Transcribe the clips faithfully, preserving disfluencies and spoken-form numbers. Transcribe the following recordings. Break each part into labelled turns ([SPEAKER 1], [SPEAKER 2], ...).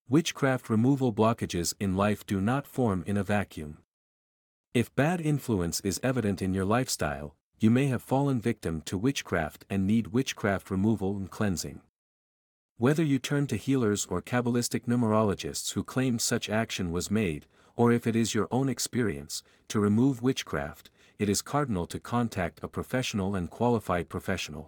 [SPEAKER 1] Witchcraft removal blockages in life do not form in a vacuum. If bad influence is evident in your lifestyle, you may have fallen victim to witchcraft and need witchcraft removal and cleansing. Whether you turn to healers or Kabbalistic numerologists who claim such action was made, or if it is your own experience, to remove witchcraft, it is cardinal to contact a professional and qualified professional.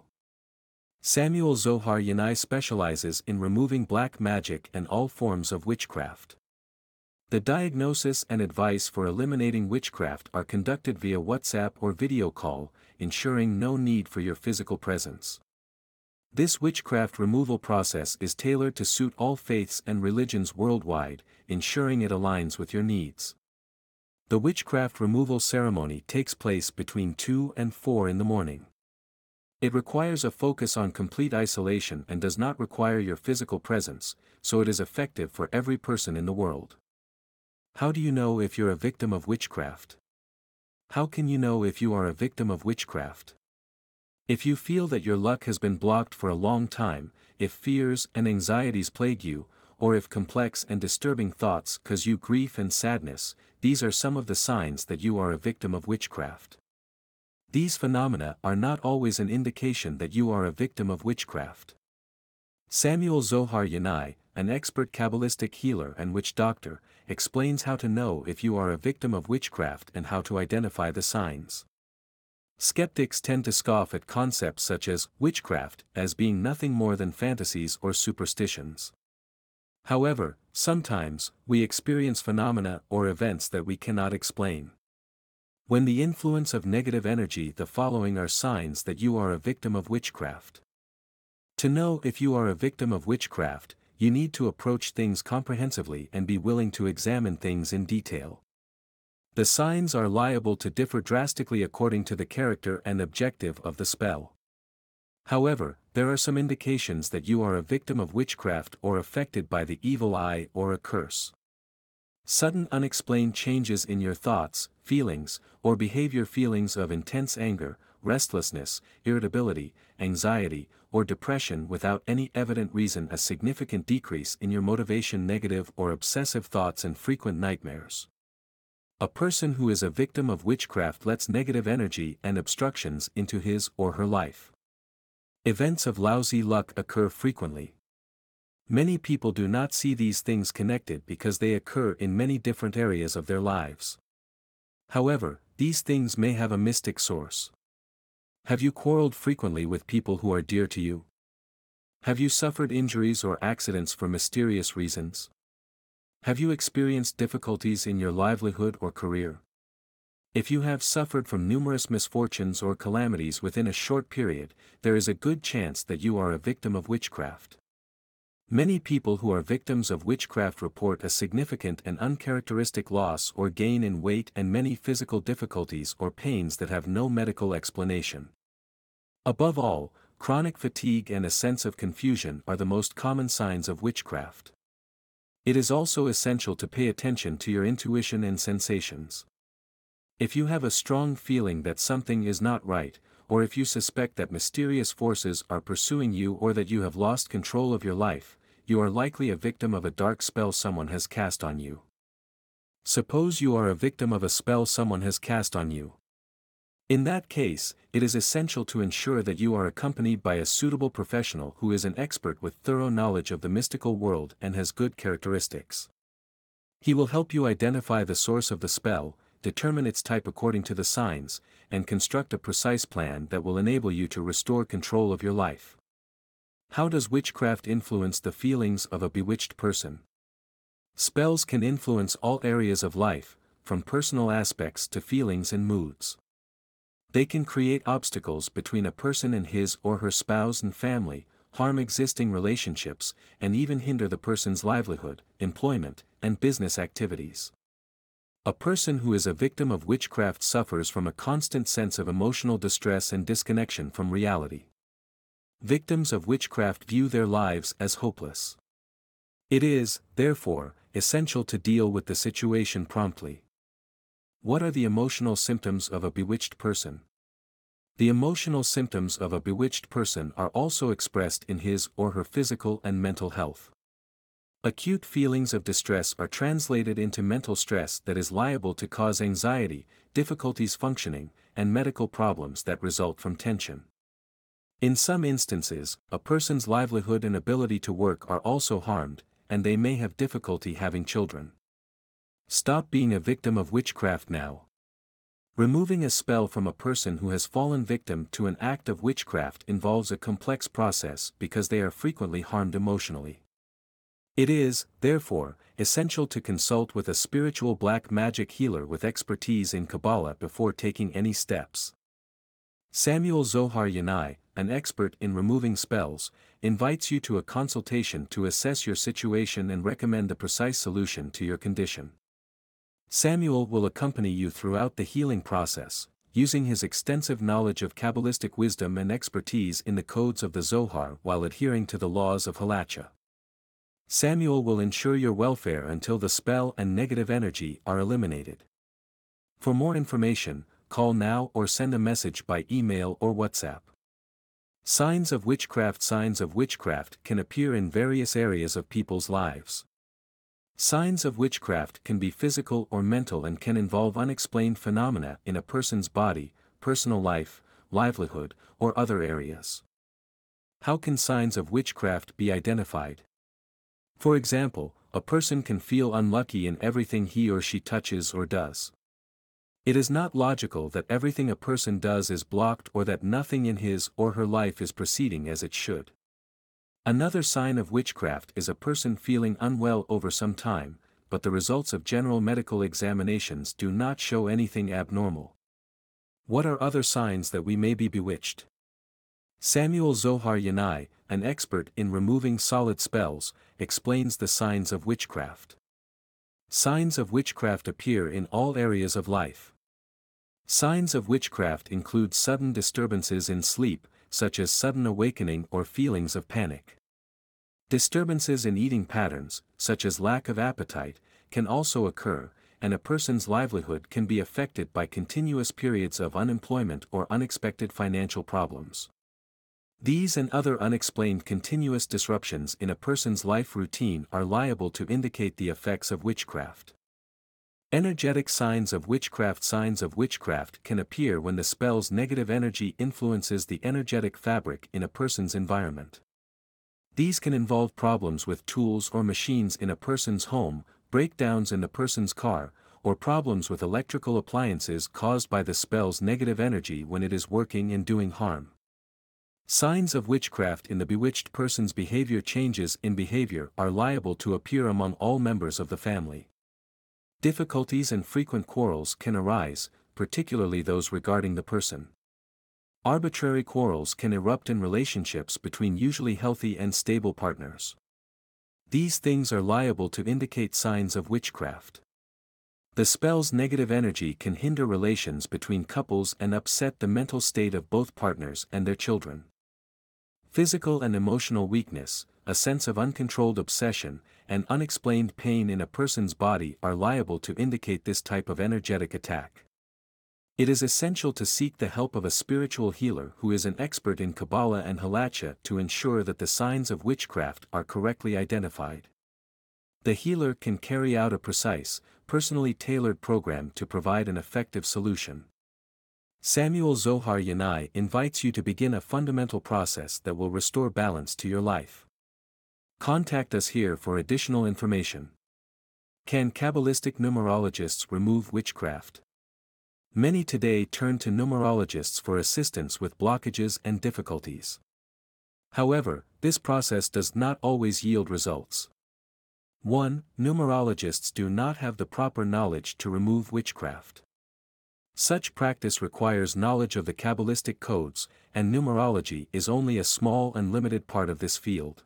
[SPEAKER 1] Samuel Zohar Yanai specializes in removing black magic and all forms of witchcraft. The diagnosis and advice for eliminating witchcraft are conducted via WhatsApp or video call, ensuring no need for your physical presence. This witchcraft removal process is tailored to suit all faiths and religions worldwide, ensuring it aligns with your needs. The witchcraft removal ceremony takes place between two and four in the morning. It requires a focus on complete isolation and does not require your physical presence, so it is effective for every person in the world. How do you know if you're a victim of witchcraft? How can you know if you are a victim of witchcraft? If you feel that your luck has been blocked for a long time, if fears and anxieties plague you, or if complex and disturbing thoughts cause you grief and sadness, these are some of the signs that you are a victim of witchcraft. These phenomena are not always an indication that you are a victim of witchcraft. Samuel Zohar Yanai, an expert Kabbalistic healer and witch doctor, explains how to know if you are a victim of witchcraft and how to identify the signs. Skeptics tend to scoff at concepts such as witchcraft as being nothing more than fantasies or superstitions. However, sometimes, we experience phenomena or events that we cannot explain. When the influence of negative energy, the following are signs that you are a victim of witchcraft. To know if you are a victim of witchcraft, you need to approach things comprehensively and be willing to examine things in detail. The signs are liable to differ drastically according to the character and objective of the spell. However, there are some indications that you are a victim of witchcraft or affected by the evil eye or a curse. Sudden unexplained changes in your thoughts, feelings, or behavior, feelings of intense anger, restlessness, irritability, anxiety, or depression without any evident reason, a significant decrease in your motivation, negative or obsessive thoughts, and frequent nightmares. A person who is a victim of witchcraft lets negative energy and obstructions into his or her life. Events of lousy luck occur frequently. Many people do not see these things connected because they occur in many different areas of their lives. However, these things may have a mystic source. Have you quarreled frequently with people who are dear to you? Have you suffered injuries or accidents for mysterious reasons? Have you experienced difficulties in your livelihood or career? If you have suffered from numerous misfortunes or calamities within a short period, there is a good chance that you are a victim of witchcraft. Many people who are victims of witchcraft report a significant and uncharacteristic loss or gain in weight and many physical difficulties or pains that have no medical explanation. Above all, chronic fatigue and a sense of confusion are the most common signs of witchcraft. It is also essential to pay attention to your intuition and sensations. If you have a strong feeling that something is not right, or if you suspect that mysterious forces are pursuing you or that you have lost control of your life, you are likely a victim of a dark spell someone has cast on you. Suppose you are a victim of a spell someone has cast on you. In that case, it is essential to ensure that you are accompanied by a suitable professional who is an expert with thorough knowledge of the mystical world and has good characteristics. He will help you identify the source of the spell, determine its type according to the signs, and construct a precise plan that will enable you to restore control of your life. How does witchcraft influence the feelings of a bewitched person? Spells can influence all areas of life, from personal aspects to feelings and moods. They can create obstacles between a person and his or her spouse and family, harm existing relationships, and even hinder the person's livelihood, employment, and business activities. A person who is a victim of witchcraft suffers from a constant sense of emotional distress and disconnection from reality. Victims of witchcraft view their lives as hopeless. It is, therefore, essential to deal with the situation promptly. What are the emotional symptoms of a bewitched person? The emotional symptoms of a bewitched person are also expressed in his or her physical and mental health. Acute feelings of distress are translated into mental stress that is liable to cause anxiety, difficulties functioning, and medical problems that result from tension. In some instances, a person's livelihood and ability to work are also harmed, and they may have difficulty having children. Stop being a victim of witchcraft now. Removing a spell from a person who has fallen victim to an act of witchcraft involves a complex process because they are frequently harmed emotionally. It is, therefore, essential to consult with a spiritual black magic healer with expertise in Kabbalah before taking any steps. Samuel Zohar Yanai, an expert in removing spells, invites you to a consultation to assess your situation and recommend a precise solution to your condition. Samuel will accompany you throughout the healing process, using his extensive knowledge of Kabbalistic wisdom and expertise in the codes of the Zohar while adhering to the laws of Halacha. Samuel will ensure your welfare until the spell and negative energy are eliminated. For more information, call now or send a message by email or WhatsApp. Signs of witchcraft. Signs of witchcraft can appear in various areas of people's lives. Signs of witchcraft can be physical or mental and can involve unexplained phenomena in a person's body, personal life, livelihood, or other areas. How can signs of witchcraft be identified? For example, a person can feel unlucky in everything he or she touches or does. It is not logical that everything a person does is blocked or that nothing in his or her life is proceeding as it should. Another sign of witchcraft is a person feeling unwell over some time, but the results of general medical examinations do not show anything abnormal. What are other signs that we may be bewitched? Samuel Zohar Yanai, an expert in removing solid spells, explains the signs of witchcraft. Signs of witchcraft appear in all areas of life. Signs of witchcraft include sudden disturbances in sleep, such as sudden awakening or feelings of panic. Disturbances in eating patterns, such as lack of appetite, can also occur, and a person's livelihood can be affected by continuous periods of unemployment or unexpected financial problems. These and other unexplained continuous disruptions in a person's life routine are liable to indicate the effects of witchcraft. Energetic signs of witchcraft. Signs of witchcraft can appear when the spell's negative energy influences the energetic fabric in a person's environment. These can involve problems with tools or machines in a person's home, breakdowns in the person's car, or problems with electrical appliances caused by the spell's negative energy when it is working and doing harm. Signs of witchcraft in the bewitched person's behavior. Changes in behavior are liable to appear among all members of the family. Difficulties and frequent quarrels can arise, particularly those regarding the person. Arbitrary quarrels can erupt in relationships between usually healthy and stable partners. These things are liable to indicate signs of witchcraft. The spell's negative energy can hinder relations between couples and upset the mental state of both partners and their children. Physical and emotional weakness, a sense of uncontrolled obsession, and unexplained pain in a person's body are liable to indicate this type of energetic attack. It is essential to seek the help of a spiritual healer who is an expert in Kabbalah and Halacha to ensure that the signs of witchcraft are correctly identified. The healer can carry out a precise, personally tailored program to provide an effective solution. Samuel Zohar Yanai invites you to begin a fundamental process that will restore balance to your life. Contact us here for additional information. Can Kabbalistic numerologists remove witchcraft? Many today turn to numerologists for assistance with blockages and difficulties. However, this process does not always yield results. one. Numerologists do not have the proper knowledge to remove witchcraft. Such practice requires knowledge of the Kabbalistic codes, and numerology is only a small and limited part of this field.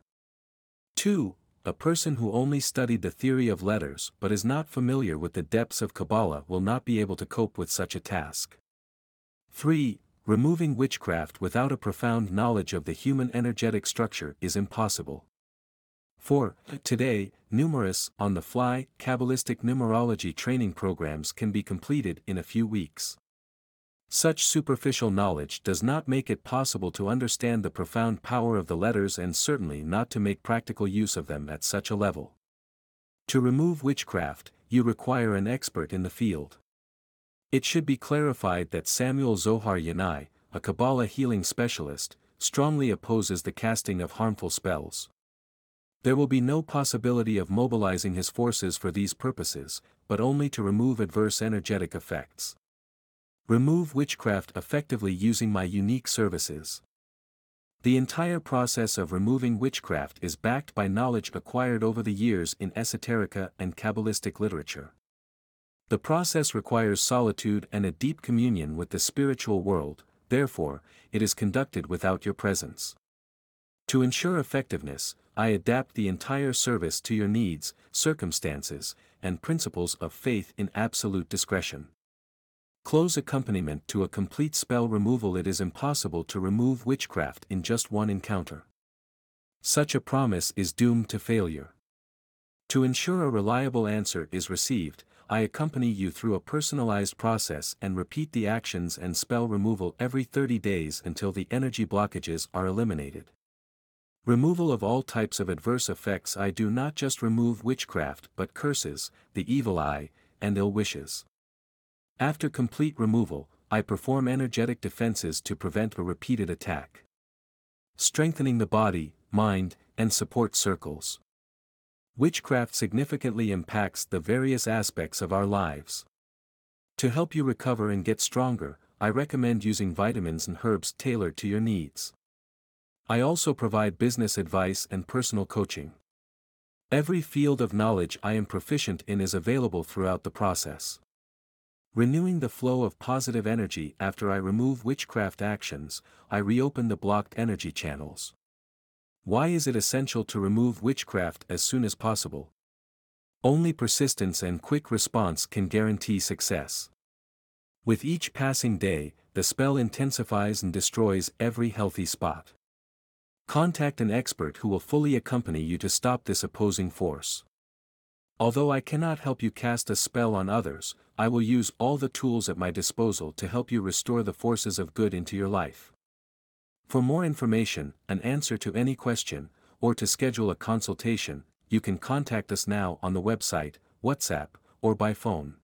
[SPEAKER 1] two. A person who only studied the theory of letters but is not familiar with the depths of Kabbalah will not be able to cope with such a task. three. Removing witchcraft without a profound knowledge of the human energetic structure is impossible. four. Today, numerous, on-the-fly, Kabbalistic numerology training programs can be completed in a few weeks. Such superficial knowledge does not make it possible to understand the profound power of the letters and certainly not to make practical use of them at such a level. To remove witchcraft, you require an expert in the field. It should be clarified that Samuel Zohar Yanai, a Kabbalah healing specialist, strongly opposes the casting of harmful spells. There will be no possibility of mobilizing his forces for these purposes, but only to remove adverse energetic effects. Remove witchcraft effectively using my unique services. The entire process of removing witchcraft is backed by knowledge acquired over the years in esoterica and Kabbalistic literature. The process requires solitude and a deep communion with the spiritual world, therefore, it is conducted without your presence. To ensure effectiveness, I adapt the entire service to your needs, circumstances, and principles of faith in absolute discretion. Close accompaniment to a complete spell removal. It is impossible to remove witchcraft in just one encounter. Such a promise is doomed to failure. To ensure a reliable answer is received, I accompany you through a personalized process and repeat the actions and spell removal every thirty days until the energy blockages are eliminated. Removal of all types of adverse effects. I do not just remove witchcraft but curses, the evil eye, and ill wishes. After complete removal, I perform energetic defenses to prevent a repeated attack. Strengthening the body, mind, and support circles. Witchcraft significantly impacts the various aspects of our lives. To help you recover and get stronger, I recommend using vitamins and herbs tailored to your needs. I also provide business advice and personal coaching. Every field of knowledge I am proficient in is available throughout the process. Renewing the flow of positive energy. After I remove witchcraft actions, I reopen the blocked energy channels. Why is it essential to remove witchcraft as soon as possible? Only persistence and quick response can guarantee success. With each passing day, the spell intensifies and destroys every healthy spot. Contact an expert who will fully accompany you to stop this opposing force. Although I cannot help you cast a spell on others, I will use all the tools at my disposal to help you restore the forces of good into your life. For more information, an answer to any question, or to schedule a consultation, you can contact us now on the website, WhatsApp, or by phone.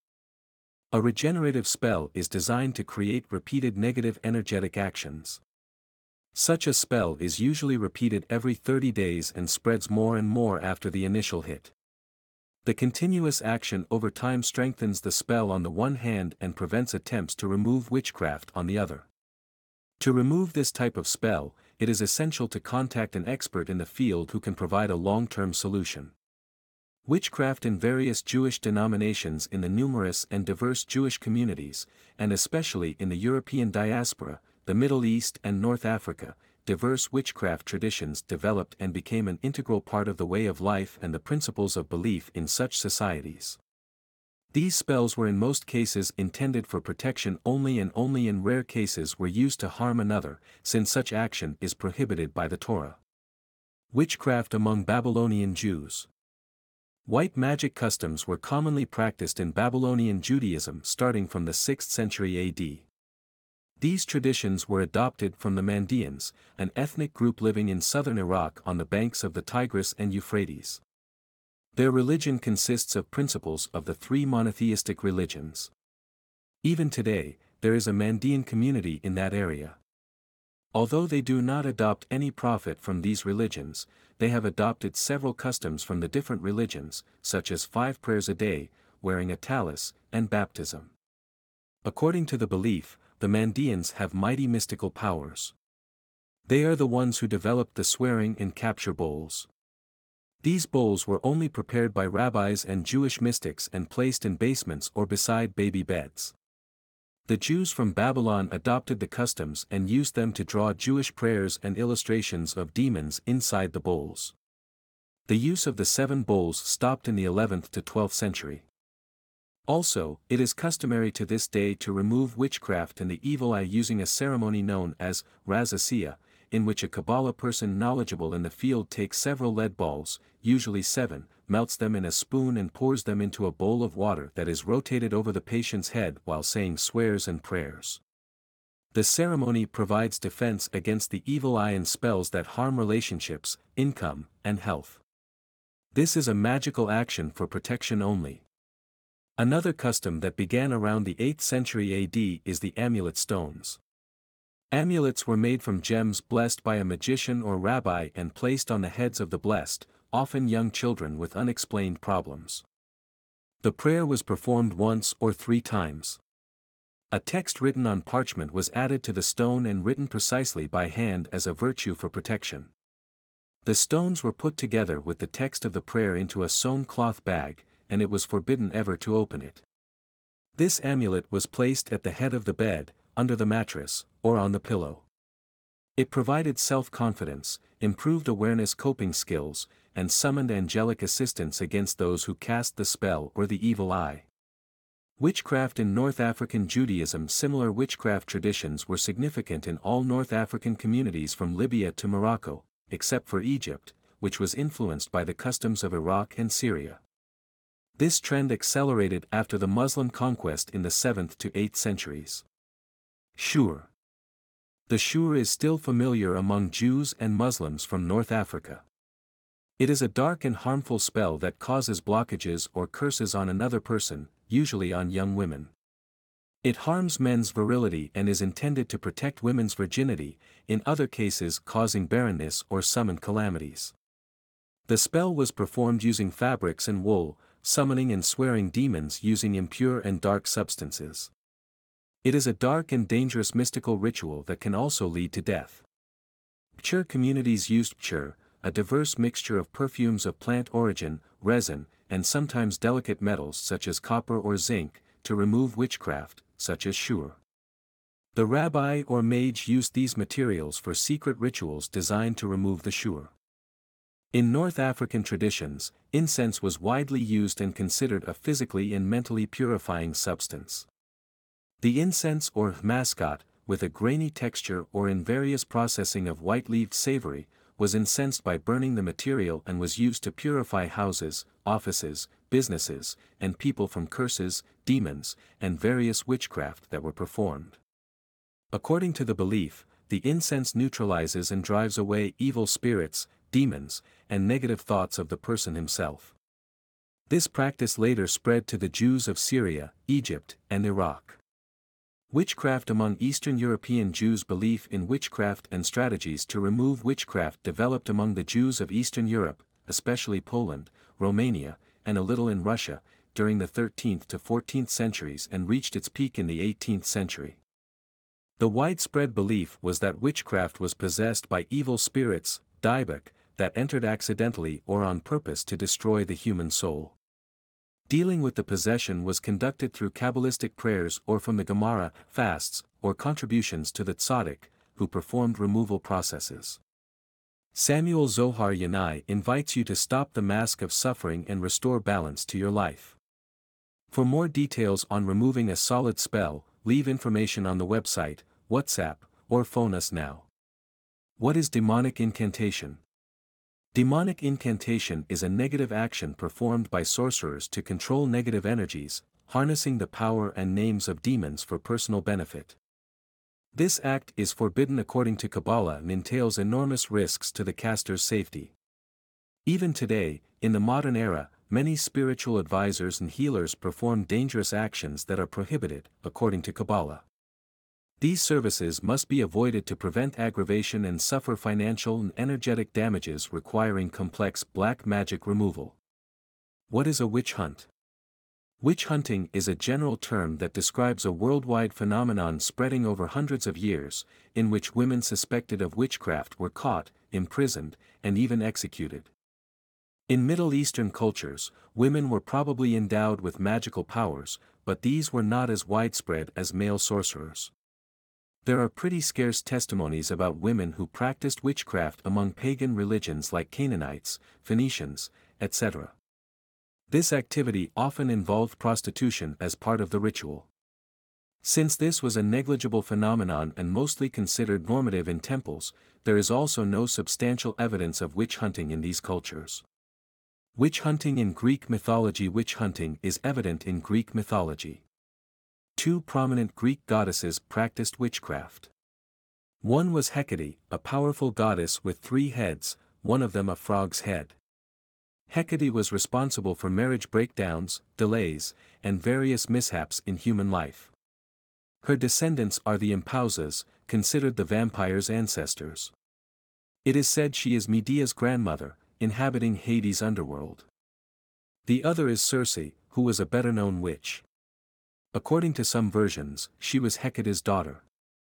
[SPEAKER 1] A regenerative spell is designed to create repeated negative energetic actions. Such a spell is usually repeated every thirty days and spreads more and more after the initial hit. The continuous action over time strengthens the spell on the one hand and prevents attempts to remove witchcraft on the other. To remove this type of spell, it is essential to contact an expert in the field who can provide a long-term solution. Witchcraft in various Jewish denominations. In the numerous and diverse Jewish communities, and especially in the European diaspora, the Middle East and North Africa, diverse witchcraft traditions developed and became an integral part of the way of life and the principles of belief in such societies. These spells were in most cases intended for protection only and only in rare cases were used to harm another, since such action is prohibited by the Torah. Witchcraft among Babylonian Jews. White magic customs were commonly practiced in Babylonian Judaism starting from the sixth century A D. These traditions were adopted from the Mandeans, an ethnic group living in southern Iraq on the banks of the Tigris and Euphrates. Their religion consists of principles of the three monotheistic religions. Even today, there is a Mandean community in that area. Although they do not adopt any prophet from these religions, they have adopted several customs from the different religions, such as five prayers a day, wearing a tallis, and baptism. According to the belief, the Mandeans have mighty mystical powers. They are the ones who developed the swearing and capture bowls. These bowls were only prepared by rabbis and Jewish mystics and placed in basements or beside baby beds. The Jews from Babylon adopted the customs and used them to draw Jewish prayers and illustrations of demons inside the bowls. The use of the seven bowls stopped in the eleventh to twelfth century. Also, it is customary to this day to remove witchcraft and the evil eye using a ceremony known as Raz Asiya, in which a Kabbalah person knowledgeable in the field takes several lead balls, usually seven, melts them in a spoon and pours them into a bowl of water that is rotated over the patient's head while saying swears and prayers. The ceremony provides defense against the evil eye and spells that harm relationships, income, and health. This is a magical action for protection only. Another custom that began around the eighth century A D is the amulet stones. Amulets were made from gems blessed by a magician or rabbi and placed on the heads of the blessed, often young children with unexplained problems. The prayer was performed once or three times. A text written on parchment was added to the stone and written precisely by hand as a virtue for protection. The stones were put together with the text of the prayer into a sewn cloth bag, and it was forbidden ever to open it. This amulet was placed at the head of the bed, under the mattress, or on the pillow. It provided self-confidence, improved awareness coping skills, and summoned angelic assistance against those who cast the spell or the evil eye. Witchcraft in North African Judaism. Similar witchcraft traditions were significant in all North African communities from Libya to Morocco, except for Egypt, which was influenced by the customs of Iraq and Syria. This trend accelerated after the Muslim conquest in the seventh to eighth centuries. Shur. The shur is still familiar among Jews and Muslims from North Africa. It is a dark and harmful spell that causes blockages or curses on another person, usually on young women. It harms men's virility and is intended to protect women's virginity, in other cases causing barrenness or summon calamities. The spell was performed using fabrics and wool, summoning and swearing demons using impure and dark substances. It is a dark and dangerous mystical ritual that can also lead to death. Pchur communities used pchur, a diverse mixture of perfumes of plant origin, resin, and sometimes delicate metals such as copper or zinc, to remove witchcraft, such as shur. The rabbi or mage used these materials for secret rituals designed to remove the shur. In North African traditions, incense was widely used and considered a physically and mentally purifying substance. The incense or mascot, with a grainy texture or in various processing of white-leaved savory, was incensed by burning the material and was used to purify houses, offices, businesses, and people from curses, demons, and various witchcraft that were performed. According to the belief, the incense neutralizes and drives away evil spirits, demons, and negative thoughts of the person himself. This practice later spread to the Jews of Syria, Egypt, and Iraq. Witchcraft among Eastern European Jews. Belief in witchcraft and strategies to remove witchcraft developed among the Jews of Eastern Europe, especially Poland, Romania, and a little in Russia, during the thirteenth to fourteenth centuries and reached its peak in the eighteenth century. The widespread belief was that witchcraft was possessed by evil spirits, daibak, that entered accidentally or on purpose to destroy the human soul. Dealing with the possession was conducted through Kabbalistic prayers or from the Gemara, fasts, or contributions to the tzaddik, who performed removal processes. Samuel Zohar Yanai invites you to stop the mask of suffering and restore balance to your life. For more details on removing a solid spell, leave information on the website, WhatsApp, or phone us now. What is demonic incantation? Demonic incantation is a negative action performed by sorcerers to control negative energies, harnessing the power and names of demons for personal benefit. This act is forbidden according to Kabbalah and entails enormous risks to the caster's safety. Even today, in the modern era, many spiritual advisors and healers perform dangerous actions that are prohibited, according to Kabbalah. These services must be avoided to prevent aggravation and suffer financial and energetic damages requiring complex black magic removal. What is a witch hunt? Witch hunting is a general term that describes a worldwide phenomenon spreading over hundreds of years, in which women suspected of witchcraft were caught, imprisoned, and even executed. In Middle Eastern cultures, women were probably endowed with magical powers, but these were not as widespread as male sorcerers. There are pretty scarce testimonies about women who practiced witchcraft among pagan religions like Canaanites, Phoenicians, et cetera. This activity often involved prostitution as part of the ritual. Since this was a negligible phenomenon and mostly considered normative in temples, there is also no substantial evidence of witch hunting in these cultures. Witch hunting in Greek mythology. Witch hunting is evident in Greek mythology. Two prominent Greek goddesses practiced witchcraft. One was Hecate, a powerful goddess with three heads, one of them a frog's head. Hecate was responsible for marriage breakdowns, delays, and various mishaps in human life. Her descendants are the Empausas, considered the vampire's ancestors. It is said she is Medea's grandmother, inhabiting Hades' underworld. The other is Circe, who was a better-known witch. According to some versions, she was Hecate's daughter.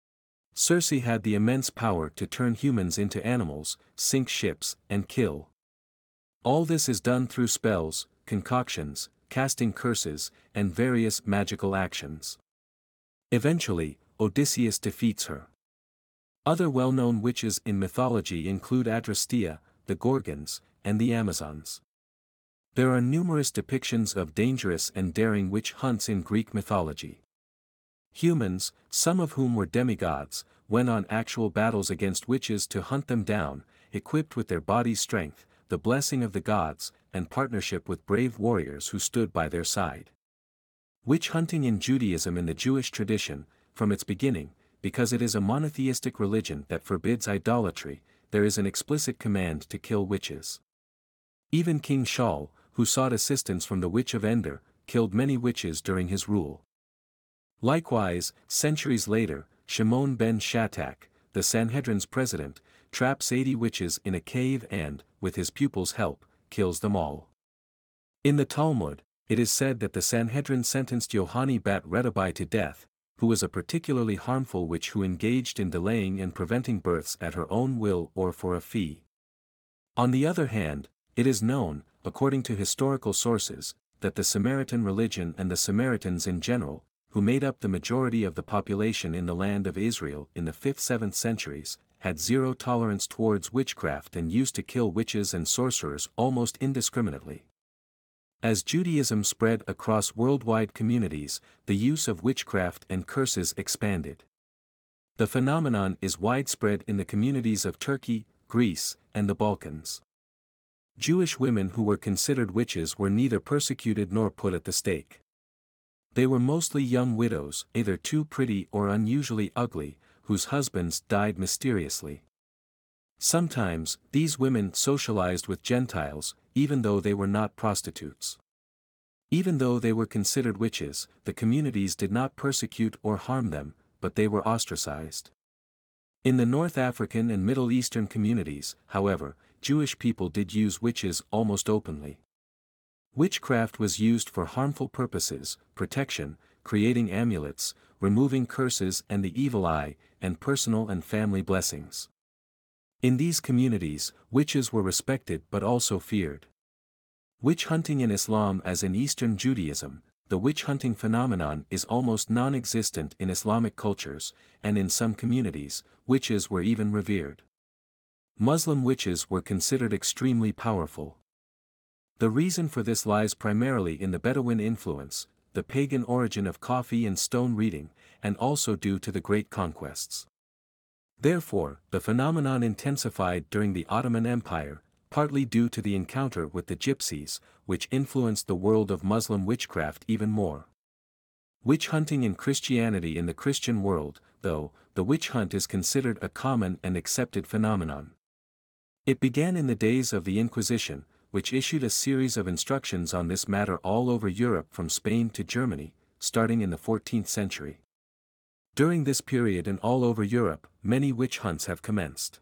[SPEAKER 1] Circe had the immense power to turn humans into animals, sink ships, and kill. All this is done through spells, concoctions, casting curses, and various magical actions. Eventually, Odysseus defeats her. Other well-known witches in mythology include Adrastea, the Gorgons, and the Amazons. There are numerous depictions of dangerous and daring witch hunts in Greek mythology. Humans, some of whom were demigods, went on actual battles against witches to hunt them down, equipped with their body's strength, the blessing of the gods, and partnership with brave warriors who stood by their side. Witch hunting in Judaism. In the Jewish tradition, from its beginning, because it is a monotheistic religion that forbids idolatry, there is an explicit command to kill witches. Even King Shaul, who sought assistance from the Witch of Endor, killed many witches during his rule. Likewise, centuries later, Shimon ben Shattak, the Sanhedrin's president, traps eighty witches in a cave and, with his pupils' help, kills them all. In the Talmud, it is said that the Sanhedrin sentenced Yohani bat Redabai to death, who was a particularly harmful witch who engaged in delaying and preventing births at her own will or for a fee. On the other hand, it is known, according to historical sources, that the Samaritan religion and the Samaritans in general, who made up the majority of the population in the land of Israel in the fifth to seventh centuries, had zero tolerance towards witchcraft and used to kill witches and sorcerers almost indiscriminately. As Judaism spread across worldwide communities, the use of witchcraft and curses expanded. The phenomenon is widespread in the communities of Turkey, Greece, and the Balkans. Jewish women who were considered witches were neither persecuted nor put at the stake. They were mostly young widows, either too pretty or unusually ugly, whose husbands died mysteriously. Sometimes, these women socialized with Gentiles, even though they were not prostitutes. Even though they were considered witches, the communities did not persecute or harm them, but they were ostracized. In the North African and Middle Eastern communities, however, Jewish people did use witches almost openly. Witchcraft was used for harmful purposes, protection, creating amulets, removing curses and the evil eye, and personal and family blessings. In these communities, witches were respected but also feared. Witch hunting in Islam. As in Eastern Judaism, the witch hunting phenomenon is almost non-existent in Islamic cultures, and in some communities, witches were even revered. Muslim witches were considered extremely powerful. The reason for this lies primarily in the Bedouin influence, the pagan origin of coffee and stone reading, and also due to the great conquests. Therefore, the phenomenon intensified during the Ottoman Empire, partly due to the encounter with the Gypsies, which influenced the world of Muslim witchcraft even more. Witch hunting in Christianity. In the Christian world, though, the witch hunt is considered a common and accepted phenomenon. It began in the days of the Inquisition, which issued a series of instructions on this matter all over Europe from Spain to Germany, starting in the fourteenth century. During this period and all over Europe, many witch hunts have commenced.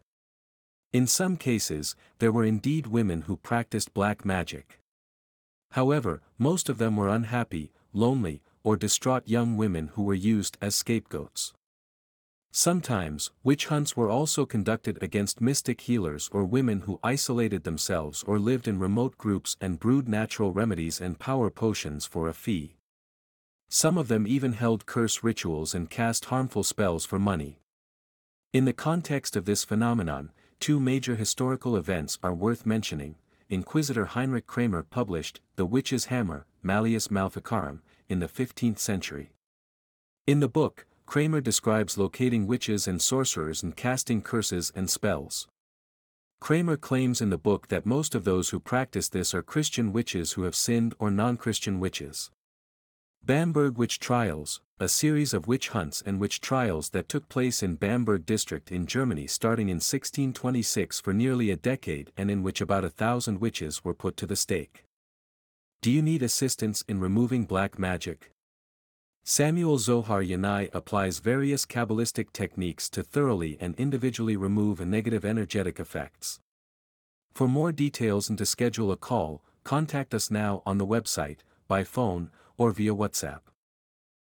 [SPEAKER 1] In some cases, there were indeed women who practiced black magic. However, most of them were unhappy, lonely, or distraught young women who were used as scapegoats. Sometimes, witch hunts were also conducted against mystic healers or women who isolated themselves or lived in remote groups and brewed natural remedies and power potions for a fee. Some of them even held curse rituals and cast harmful spells for money. In the context of this phenomenon, two major historical events are worth mentioning. Inquisitor Heinrich Kramer published The Witch's Hammer, Malleus Maleficarum, in the fifteenth century. In the book, Kramer describes locating witches and sorcerers and casting curses and spells. Kramer claims in the book that most of those who practice this are Christian witches who have sinned or non-Christian witches. Bamberg Witch Trials, a series of witch hunts and witch trials that took place in Bamberg district in Germany starting in sixteen twenty-six for nearly a decade and in which about a thousand witches were put to the stake. Do you need assistance in removing black magic? Samuel Zohar Yanai applies various Kabbalistic techniques to thoroughly and individually remove negative energetic effects. For more details and to schedule a call, contact us now on the website, by phone, or via WhatsApp.